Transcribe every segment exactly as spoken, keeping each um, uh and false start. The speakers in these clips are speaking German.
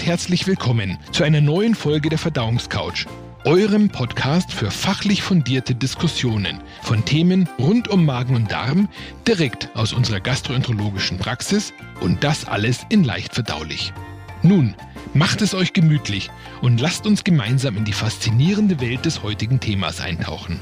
herzlich willkommen zu einer neuen Folge der Verdauungscouch, eurem Podcast für fachlich fundierte Diskussionen von Themen rund um Magen und Darm, direkt aus unserer gastroenterologischen Praxis und das alles in leicht verdaulich. Nun, macht es euch gemütlich und lasst uns gemeinsam in die faszinierende Welt des heutigen Themas eintauchen.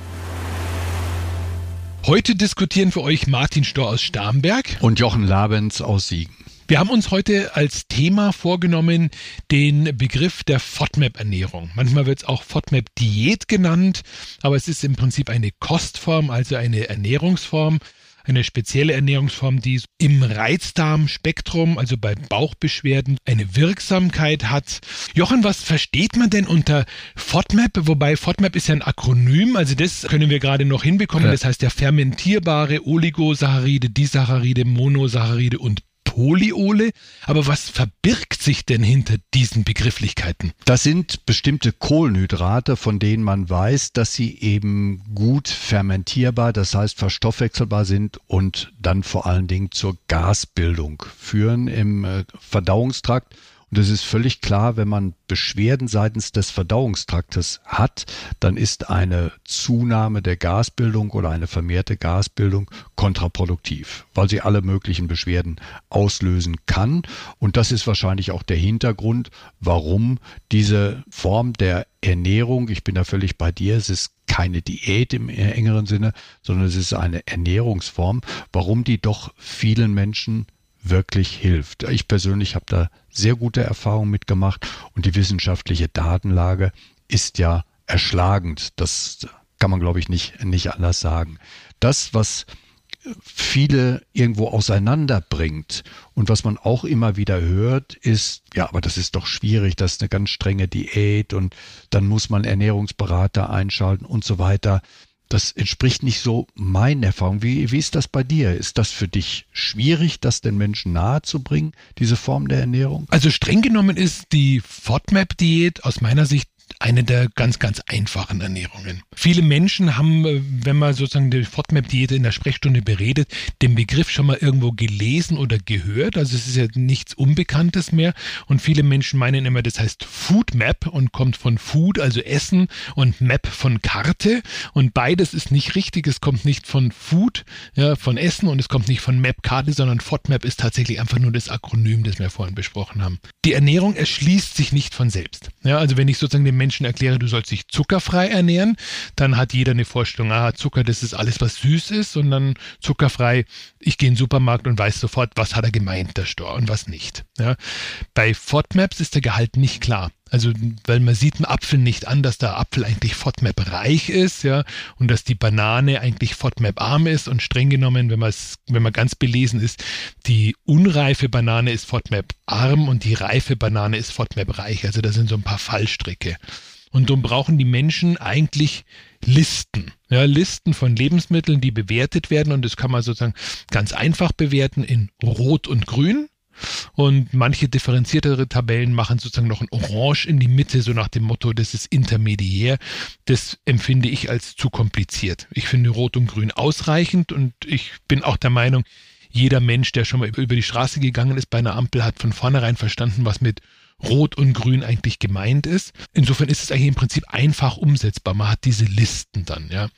Heute diskutieren für euch Martin Storr aus Starnberg und Jochen Labens aus Siegen. Wir haben uns heute als Thema vorgenommen den Begriff der FODMAP-Ernährung. Manchmal wird es auch FODMAP-Diät genannt, aber es ist im Prinzip eine Kostform, also eine Ernährungsform, eine spezielle Ernährungsform, die im Reizdarmspektrum, also bei Bauchbeschwerden, eine Wirksamkeit hat. Jochen, was versteht man denn unter FODMAP? Wobei FODMAP ist ja ein Akronym, also das können wir gerade noch hinbekommen. Das heißt ja fermentierbare Oligosaccharide, Disaccharide, Monosaccharide und Polyole. Aber was verbirgt sich denn hinter diesen Begrifflichkeiten? Das sind bestimmte Kohlenhydrate, von denen man weiß, dass sie eben gut fermentierbar, das heißt verstoffwechselbar sind und dann vor allen Dingen zur Gasbildung führen im Verdauungstrakt. Und es ist völlig klar, wenn man Beschwerden seitens des Verdauungstraktes hat, dann ist eine Zunahme der Gasbildung oder eine vermehrte Gasbildung kontraproduktiv, weil sie alle möglichen Beschwerden auslösen kann. Und das ist wahrscheinlich auch der Hintergrund, warum diese Form der Ernährung, ich bin da völlig bei dir, es ist keine Diät im engeren Sinne, sondern es ist eine Ernährungsform, warum die doch vielen Menschen wirklich hilft. Ich persönlich habe da sehr gute Erfahrungen mitgemacht und die wissenschaftliche Datenlage ist ja erschlagend. Das kann man, glaube ich, nicht, nicht anders sagen. Das, was viele irgendwo auseinanderbringt und was man auch immer wieder hört, ist, ja, aber das ist doch schwierig, das ist eine ganz strenge Diät und dann muss man Ernährungsberater einschalten und so weiter. Das entspricht nicht so meinen Erfahrungen. Wie, wie ist das bei dir? Ist das für dich schwierig, das den Menschen nahezubringen, diese Form der Ernährung? Also streng genommen ist die FODMAP-Diät aus meiner Sicht eine der ganz, ganz einfachen Ernährungen. Viele Menschen haben, wenn man sozusagen die FODMAP-Diät in der Sprechstunde beredet, den Begriff schon mal irgendwo gelesen oder gehört. Also es ist ja nichts Unbekanntes mehr. Und viele Menschen meinen immer, das heißt FoodMap und kommt von Food, also Essen, und Map von Karte. Und beides ist nicht richtig. Es kommt nicht von Food, ja, von Essen, und es kommt nicht von Map Karte, sondern FODMAP ist tatsächlich einfach nur das Akronym, das wir vorhin besprochen haben. Die Ernährung erschließt sich nicht von selbst. Ja, also wenn ich sozusagen den Menschen erkläre, du sollst dich zuckerfrei ernähren, dann hat jeder eine Vorstellung, ah, Zucker, das ist alles, was süß ist, und dann zuckerfrei, ich gehe in den Supermarkt und weiß sofort, was hat er gemeint, der Storr, und was nicht. Ja. Bei FODMAPs ist der Gehalt nicht klar. Also, weil man sieht einen Apfel nicht an, dass der Apfel eigentlich FODMAP-reich ist, ja, und dass die Banane eigentlich FODMAP-arm ist, und streng genommen, wenn man es, wenn man ganz belesen ist, die unreife Banane ist FODMAP-arm und die reife Banane ist FODMAP-reich. Also, da sind so ein paar Fallstricke. Und darum brauchen die Menschen eigentlich Listen. Ja, Listen von Lebensmitteln, die bewertet werden, und das kann man sozusagen ganz einfach bewerten in Rot und Grün. Und manche differenziertere Tabellen machen sozusagen noch ein Orange in die Mitte, so nach dem Motto, das ist intermediär. Das empfinde ich als zu kompliziert. Ich finde Rot und Grün ausreichend, und ich bin auch der Meinung, jeder Mensch, der schon mal über die Straße gegangen ist bei einer Ampel, hat von vornherein verstanden, was mit Rot und Grün eigentlich gemeint ist. Insofern ist es eigentlich im Prinzip einfach umsetzbar. Man hat diese Listen dann, ja.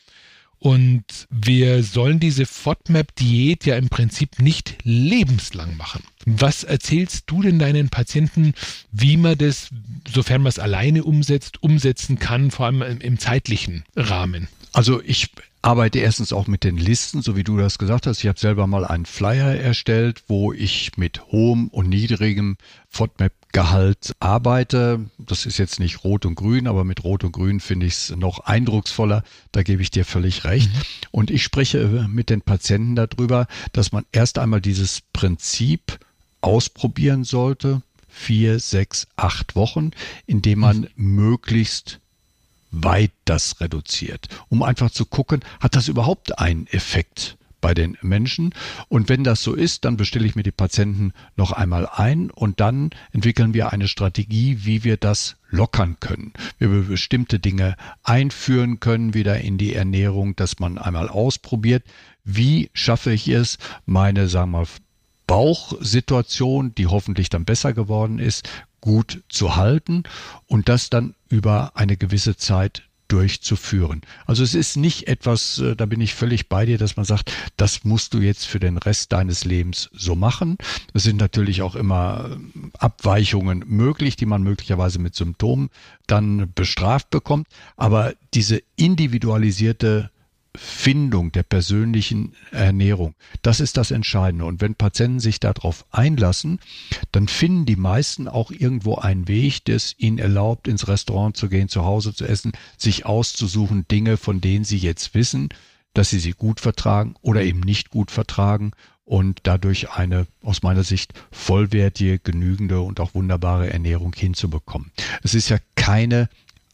Und wir sollen diese FODMAP-Diät ja im Prinzip nicht lebenslang machen. Was erzählst du denn deinen Patienten, wie man das, sofern man es alleine umsetzt, umsetzen kann, vor allem im, im zeitlichen Rahmen? Also ich arbeite erstens auch mit den Listen, so wie du das gesagt hast. Ich habe selber mal einen Flyer erstellt, wo ich mit hohem und niedrigem FODMAP-Gehalt arbeite. Das ist jetzt nicht Rot und Grün, aber mit Rot und Grün finde ich es noch eindrucksvoller. Da gebe ich dir völlig recht. Mhm. Und ich spreche mit den Patienten darüber, dass man erst einmal dieses Prinzip ausprobieren sollte, vier, sechs, acht Wochen, indem man mhm. möglichst weit das reduziert, um einfach zu gucken, hat das überhaupt einen Effekt bei den Menschen? Und wenn das so ist, dann bestelle ich mir die Patienten noch einmal ein, und dann entwickeln wir eine Strategie, wie wir das lockern können. Wie wir bestimmte Dinge einführen können wieder in die Ernährung, dass man einmal ausprobiert, wie schaffe ich es, meine, sagen wir mal, Bauchsituation, die hoffentlich dann besser geworden ist, gut zu halten und das dann über eine gewisse Zeit durchzuführen. Also es ist nicht etwas, da bin ich völlig bei dir, dass man sagt, das musst du jetzt für den Rest deines Lebens so machen. Es sind natürlich auch immer Abweichungen möglich, die man möglicherweise mit Symptomen dann bestraft bekommt. Aber diese individualisierte Findung der persönlichen Ernährung, das ist das Entscheidende. Und wenn Patienten sich darauf einlassen, dann finden die meisten auch irgendwo einen Weg, das ihnen erlaubt, ins Restaurant zu gehen, zu Hause zu essen, sich auszusuchen, Dinge, von denen sie jetzt wissen, dass sie sie gut vertragen oder eben nicht gut vertragen und dadurch eine, aus meiner Sicht, vollwertige, genügende und auch wunderbare Ernährung hinzubekommen. Es ist ja keine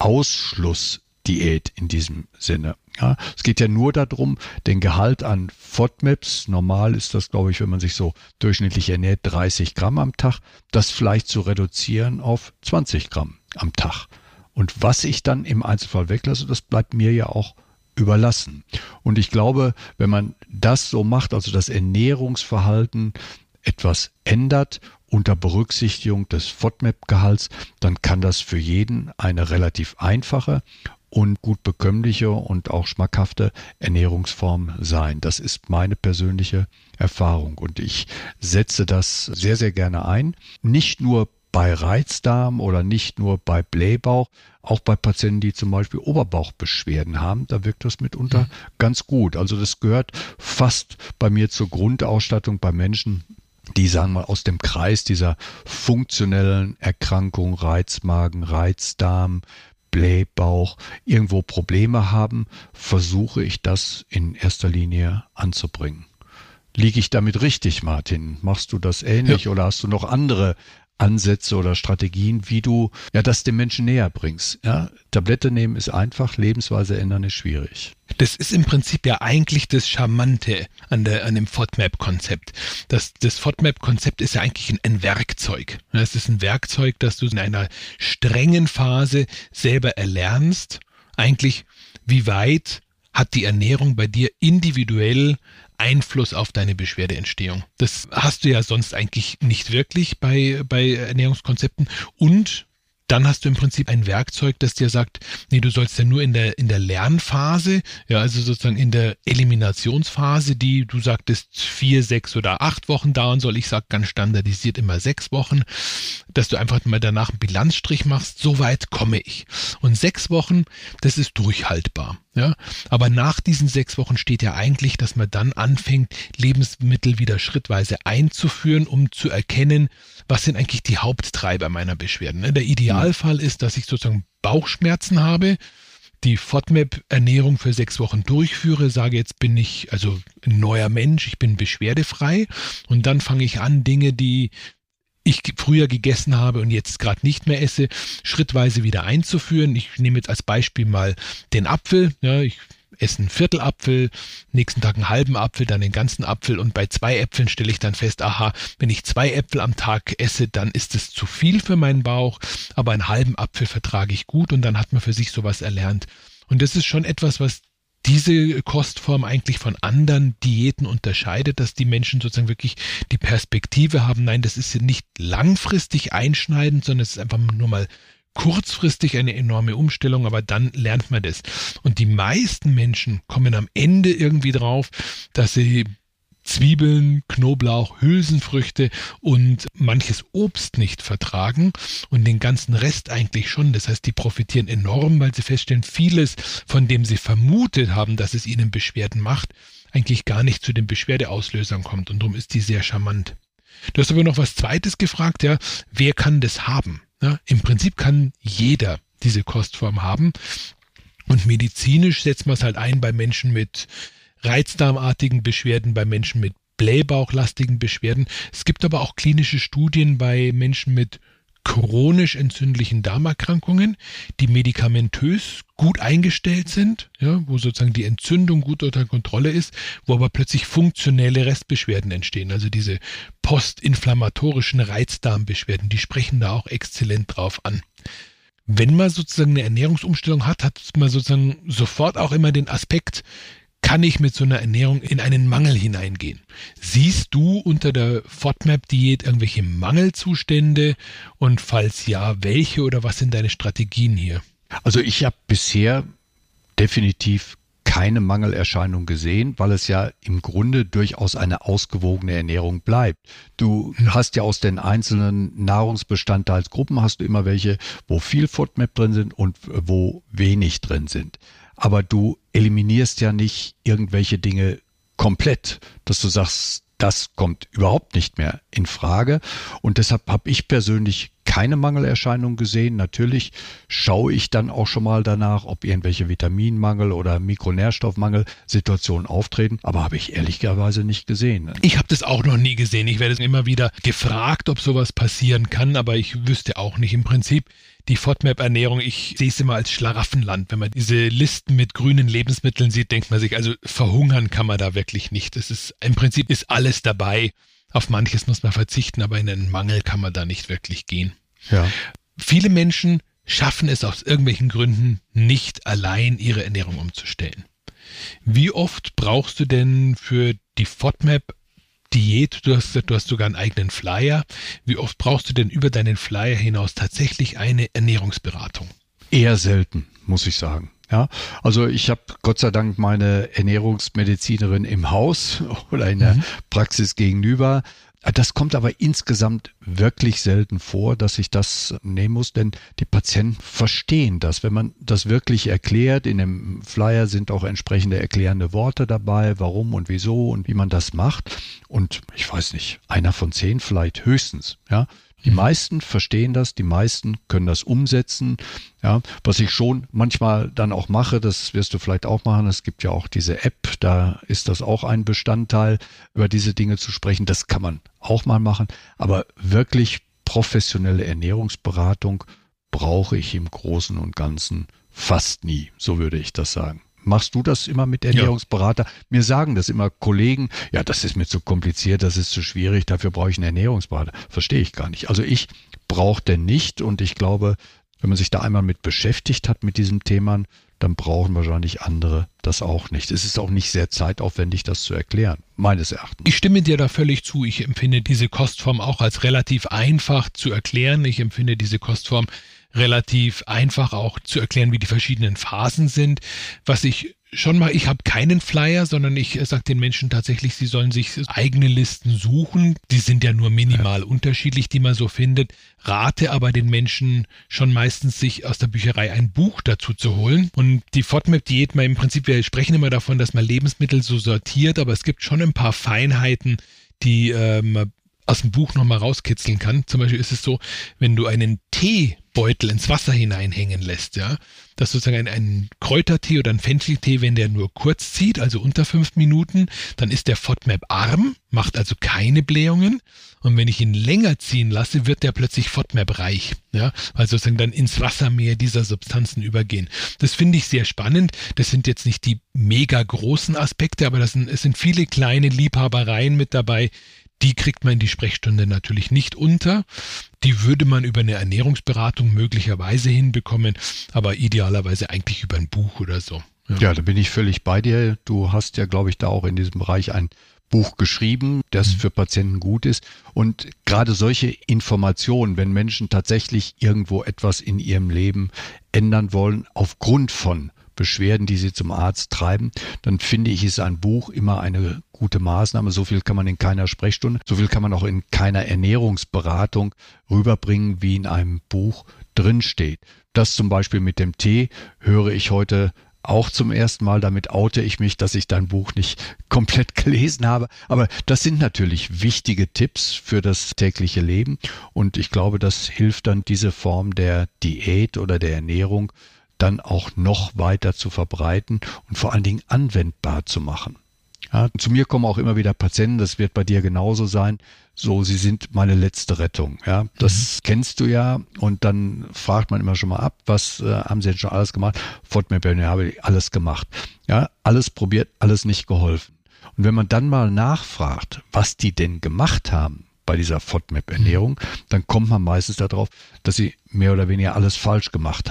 Ausschlussdiät in diesem Sinne. Ja, es geht ja nur darum, den Gehalt an FODMAPs, normal ist das, glaube ich, wenn man sich so durchschnittlich ernährt, dreißig Gramm am Tag, das vielleicht zu reduzieren auf zwanzig Gramm am Tag. Und was ich dann im Einzelfall weglasse, das bleibt mir ja auch überlassen. Und ich glaube, wenn man das so macht, also das Ernährungsverhalten etwas ändert, unter Berücksichtigung des FODMAP-Gehalts, dann kann das für jeden eine relativ einfache und gut bekömmliche und auch schmackhafte Ernährungsform sein. Das ist meine persönliche Erfahrung und ich setze das sehr, sehr gerne ein. Nicht nur bei Reizdarm oder nicht nur bei Blähbauch, auch bei Patienten, die zum Beispiel Oberbauchbeschwerden haben, da wirkt das mitunter mhm. ganz gut. Also das gehört fast bei mir zur Grundausstattung bei Menschen, die, sagen wir mal, aus dem Kreis dieser funktionellen Erkrankung, Reizmagen, Reizdarm, Blähbauch, irgendwo Probleme haben, versuche ich das in erster Linie anzubringen. Liege ich damit richtig, Martin? Machst du das ähnlich ja. oder hast du noch andere Ansätze oder Strategien, wie du ja das dem Menschen näher bringst? Ja, Tablette nehmen ist einfach, Lebensweise ändern ist schwierig. Das ist im Prinzip ja eigentlich das Charmante an, der, an dem FODMAP-Konzept. Das, das FODMAP-Konzept ist ja eigentlich ein, ein Werkzeug. Es ist ein Werkzeug, das du in einer strengen Phase selber erlernst. Eigentlich, wie weit hat die Ernährung bei dir individuell Einfluss auf deine Beschwerdeentstehung. Das hast du ja sonst eigentlich nicht wirklich bei, bei Ernährungskonzepten. Und dann hast du im Prinzip ein Werkzeug, das dir sagt, nee, du sollst ja nur in der, in der Lernphase, ja, also sozusagen in der Eliminationsphase, die du sagtest vier, sechs oder acht Wochen dauern soll. Ich sage ganz standardisiert immer sechs Wochen, dass du einfach mal danach einen Bilanzstrich machst. So weit komme ich. Und sechs Wochen, das ist durchhaltbar. Ja, aber nach diesen sechs Wochen steht ja eigentlich, dass man dann anfängt, Lebensmittel wieder schrittweise einzuführen, um zu erkennen, was sind eigentlich die Haupttreiber meiner Beschwerden. Der Idealfall ist, dass ich sozusagen Bauchschmerzen habe, die FODMAP-Ernährung für sechs Wochen durchführe, sage, jetzt bin ich also ein neuer Mensch, ich bin beschwerdefrei und dann fange ich an, Dinge, die ich früher gegessen habe und jetzt gerade nicht mehr esse, schrittweise wieder einzuführen. Ich nehme jetzt als Beispiel mal den Apfel. Ja, ich esse einen Viertel Apfel, nächsten Tag einen halben Apfel, dann den ganzen Apfel und bei zwei Äpfeln stelle ich dann fest, aha, wenn ich zwei Äpfel am Tag esse, dann ist es zu viel für meinen Bauch, aber einen halben Apfel vertrage ich gut und dann hat man für sich sowas erlernt. Und das ist schon etwas, was diese Kostform eigentlich von anderen Diäten unterscheidet, dass die Menschen sozusagen wirklich die Perspektive haben, nein, das ist nicht langfristig einschneidend, sondern es ist einfach nur mal kurzfristig eine enorme Umstellung, aber dann lernt man das. Und die meisten Menschen kommen am Ende irgendwie drauf, dass sie Zwiebeln, Knoblauch, Hülsenfrüchte und manches Obst nicht vertragen und den ganzen Rest eigentlich schon. Das heißt, die profitieren enorm, weil sie feststellen, vieles, von dem sie vermutet haben, dass es ihnen Beschwerden macht, eigentlich gar nicht zu den Beschwerdeauslösern kommt und darum ist die sehr charmant. Du hast aber noch was Zweites gefragt, ja, wer kann das haben? Ja, im Prinzip kann jeder diese Kostform haben und medizinisch setzt man es halt ein bei Menschen mit reizdarmartigen Beschwerden, bei Menschen mit blähbauchlastigen Beschwerden. Es gibt aber auch klinische Studien bei Menschen mit chronisch entzündlichen Darmerkrankungen, die medikamentös gut eingestellt sind, ja, wo sozusagen die Entzündung gut unter Kontrolle ist, wo aber plötzlich funktionelle Restbeschwerden entstehen. Also diese postinflammatorischen Reizdarmbeschwerden, die sprechen da auch exzellent drauf an. Wenn man sozusagen eine Ernährungsumstellung hat, hat man sozusagen sofort auch immer den Aspekt, kann ich mit so einer Ernährung in einen Mangel hineingehen? Siehst du unter der FODMAP-Diät irgendwelche Mangelzustände und falls ja, welche oder was sind deine Strategien hier? Also ich habe bisher definitiv keine Mangelerscheinung gesehen, weil es ja im Grunde durchaus eine ausgewogene Ernährung bleibt. Du hast ja aus den einzelnen Nahrungsbestandteilsgruppen hast du immer welche, wo viel FODMAP drin sind und wo wenig drin sind. Aber du eliminierst ja nicht irgendwelche Dinge komplett, dass du sagst, das kommt überhaupt nicht mehr in Frage. Und deshalb habe ich persönlich keine Mangelerscheinung gesehen. Natürlich schaue ich dann auch schon mal danach, ob irgendwelche Vitaminmangel oder Mikronährstoffmangel-Situationen auftreten. Aber habe ich ehrlicherweise nicht gesehen. Ich habe das auch noch nie gesehen. Ich werde immer wieder gefragt, ob sowas passieren kann, aber ich wüsste auch nicht. Im Prinzip die FODMAP-Ernährung, ich sehe es immer als Schlaraffenland. Wenn man diese Listen mit grünen Lebensmitteln sieht, denkt man sich, also verhungern kann man da wirklich nicht. Es ist, im Prinzip ist alles dabei. Auf manches muss man verzichten, aber in einen Mangel kann man da nicht wirklich gehen. Ja. Viele Menschen schaffen es aus irgendwelchen Gründen nicht allein, ihre Ernährung umzustellen. Wie oft brauchst du denn für die FODMAP-Diät, du hast, du hast sogar einen eigenen Flyer, wie oft brauchst du denn über deinen Flyer hinaus tatsächlich eine Ernährungsberatung? Eher selten, muss ich sagen. Ja, also ich habe Gott sei Dank meine Ernährungsmedizinerin im Haus oder in der mhm. Praxis gegenüber. Das kommt aber insgesamt wirklich selten vor, dass ich das nehmen muss, denn die Patienten verstehen das. Wenn man das wirklich erklärt, in dem Flyer sind auch entsprechende erklärende Worte dabei, warum und wieso und wie man das macht. Und ich weiß nicht, einer von zehn vielleicht höchstens, ja. Die meisten verstehen das, die meisten können das umsetzen. Ja, was ich schon manchmal dann auch mache, das wirst du vielleicht auch machen, es gibt ja auch diese App, da ist das auch ein Bestandteil, über diese Dinge zu sprechen. Das kann man auch mal machen, aber wirklich professionelle Ernährungsberatung brauche ich im Großen und Ganzen fast nie, so würde ich das sagen. Machst du das immer mit Ernährungsberater? Ja. Mir sagen das immer Kollegen, ja, das ist mir zu kompliziert, das ist zu schwierig, dafür brauche ich einen Ernährungsberater. Verstehe ich gar nicht. Also ich brauche den nicht und ich glaube, wenn man sich da einmal mit beschäftigt hat mit diesem Thema, dann brauchen wahrscheinlich andere das auch nicht. Es ist auch nicht sehr zeitaufwendig, das zu erklären, meines Erachtens. Ich stimme dir da völlig zu. Ich empfinde diese Kostform auch als relativ einfach zu erklären. Ich empfinde diese Kostform relativ einfach auch zu erklären, wie die verschiedenen Phasen sind. Was ich schon mal, ich habe keinen Flyer, sondern ich sage den Menschen tatsächlich, sie sollen sich eigene Listen suchen. Die sind ja nur minimal ja. unterschiedlich, die man so findet. Rate aber den Menschen schon meistens, sich aus der Bücherei ein Buch dazu zu holen. Und die FODMAP-Diät, mal im Prinzip, wir sprechen immer davon, dass man Lebensmittel so sortiert, aber es gibt schon ein paar Feinheiten, die ähm, aus dem Buch nochmal rauskitzeln kann. Zum Beispiel ist es so, wenn du einen Teebeutel ins Wasser hineinhängen lässt, ja, dass sozusagen ein, ein Kräutertee oder ein Fencheltee, wenn der nur kurz zieht, also unter fünf Minuten, dann ist der FODMAP-arm, macht also keine Blähungen. Und wenn ich ihn länger ziehen lasse, wird der plötzlich FODMAP-reich, ja, weil sozusagen dann ins Wasser mehr dieser Substanzen übergehen. Das finde ich sehr spannend. Das sind jetzt nicht die mega großen Aspekte, aber das sind, es sind viele kleine Liebhabereien mit dabei. Die kriegt man in die Sprechstunde natürlich nicht unter. Die würde man über eine Ernährungsberatung möglicherweise hinbekommen, aber idealerweise eigentlich über ein Buch oder so. Ja, ja, da bin ich völlig bei dir. Du hast ja, glaube ich, da auch in diesem Bereich ein Buch geschrieben, das für Patienten gut ist. Und gerade solche Informationen, wenn Menschen tatsächlich irgendwo etwas in ihrem Leben ändern wollen, aufgrund von Beschwerden, die sie zum Arzt treiben, dann finde ich, ist ein Buch immer eine gute Maßnahme. So viel kann man in keiner Sprechstunde, so viel kann man auch in keiner Ernährungsberatung rüberbringen, wie in einem Buch drinsteht. Das zum Beispiel mit dem Tee höre ich heute auch zum ersten Mal. Damit oute ich mich, dass ich dein Buch nicht komplett gelesen habe. Aber das sind natürlich wichtige Tipps für das tägliche Leben. Und ich glaube, das hilft dann, diese Form der Diät oder der Ernährung dann auch noch weiter zu verbreiten und vor allen Dingen anwendbar zu machen. Ja, zu mir kommen auch immer wieder Patienten, das wird bei dir genauso sein, so, sie sind meine letzte Rettung. Ja, das mhm. kennst du ja, und dann fragt man immer schon mal ab, was äh, haben sie denn schon alles gemacht? FODMAP, habe ich alles gemacht. Ja, alles probiert, alles nicht geholfen. Und wenn man dann mal nachfragt, was die denn gemacht haben bei dieser FODMAP-Ernährung, mhm. dann kommt man meistens darauf, dass sie mehr oder weniger alles falsch gemacht haben.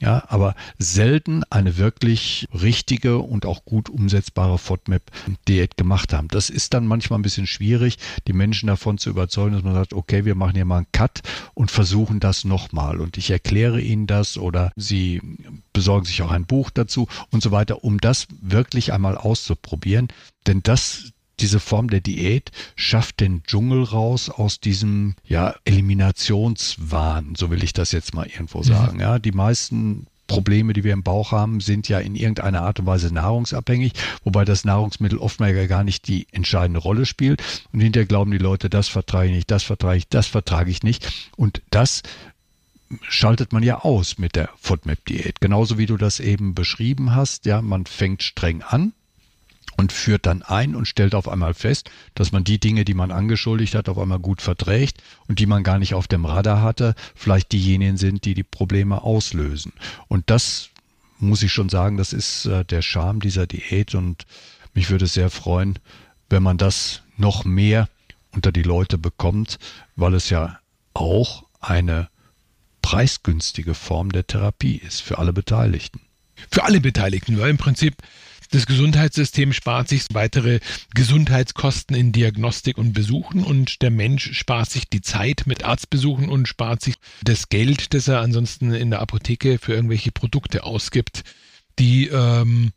Ja, aber selten eine wirklich richtige und auch gut umsetzbare FODMAP-Diät gemacht haben. Das ist dann manchmal ein bisschen schwierig, die Menschen davon zu überzeugen, dass man sagt, okay, wir machen hier mal einen Cut und versuchen das nochmal. Und ich erkläre Ihnen das oder Sie besorgen sich auch ein Buch dazu und so weiter, um das wirklich einmal auszuprobieren. Denn das Diese Form der Diät schafft den Dschungel raus aus diesem ja, Eliminationswahn, so will ich das jetzt mal irgendwo sagen. Ja, die meisten Probleme, die wir im Bauch haben, sind ja in irgendeiner Art und Weise nahrungsabhängig, wobei das Nahrungsmittel oftmals ja gar nicht die entscheidende Rolle spielt. Und hinterher glauben die Leute, das vertrage ich nicht, das vertrage ich, das vertrage ich nicht. Und das schaltet man ja aus mit der FODMAP-Diät. Genauso wie du das eben beschrieben hast. Ja, man fängt streng an und führt dann ein und stellt auf einmal fest, dass man die Dinge, die man angeschuldigt hat, auf einmal gut verträgt und die man gar nicht auf dem Radar hatte, vielleicht diejenigen sind, die die Probleme auslösen. Und das muss ich schon sagen, das ist äh, der Charme dieser Diät und mich würde es sehr freuen, wenn man das noch mehr unter die Leute bekommt, weil es ja auch eine preisgünstige Form der Therapie ist für alle Beteiligten. Für alle Beteiligten, weil im Prinzip das Gesundheitssystem spart sich weitere Gesundheitskosten in Diagnostik und Besuchen und der Mensch spart sich die Zeit mit Arztbesuchen und spart sich das Geld, das er ansonsten in der Apotheke für irgendwelche Produkte ausgibt, die ähm,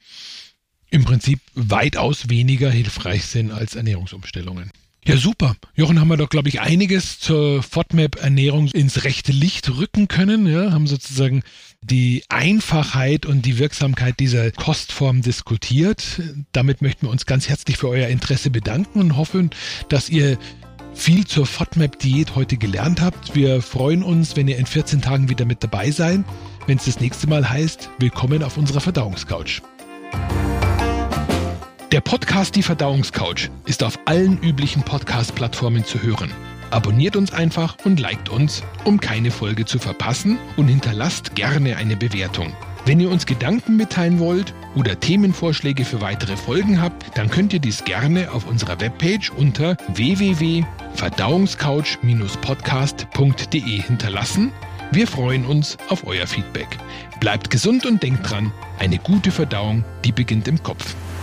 im Prinzip weitaus weniger hilfreich sind als Ernährungsumstellungen. Ja, super. Jochen, haben wir doch, glaube ich, einiges zur FODMAP-Ernährung ins rechte Licht rücken können. Ja, haben sozusagen die Einfachheit und die Wirksamkeit dieser Kostform diskutiert. Damit möchten wir uns ganz herzlich für euer Interesse bedanken und hoffen, dass ihr viel zur FODMAP-Diät heute gelernt habt. Wir freuen uns, wenn ihr in vierzehn Tagen wieder mit dabei seid, wenn es das nächste Mal heißt, willkommen auf unserer Verdauungscouch. Der Podcast Die Verdauungscouch ist auf allen üblichen Podcast-Plattformen zu hören. Abonniert uns einfach und liked uns, um keine Folge zu verpassen und hinterlasst gerne eine Bewertung. Wenn ihr uns Gedanken mitteilen wollt oder Themenvorschläge für weitere Folgen habt, dann könnt ihr dies gerne auf unserer Webpage unter w w w punkt verdauungscouch Bindestrich podcast punkt d e hinterlassen. Wir freuen uns auf euer Feedback. Bleibt gesund und denkt dran, eine gute Verdauung, die beginnt im Kopf.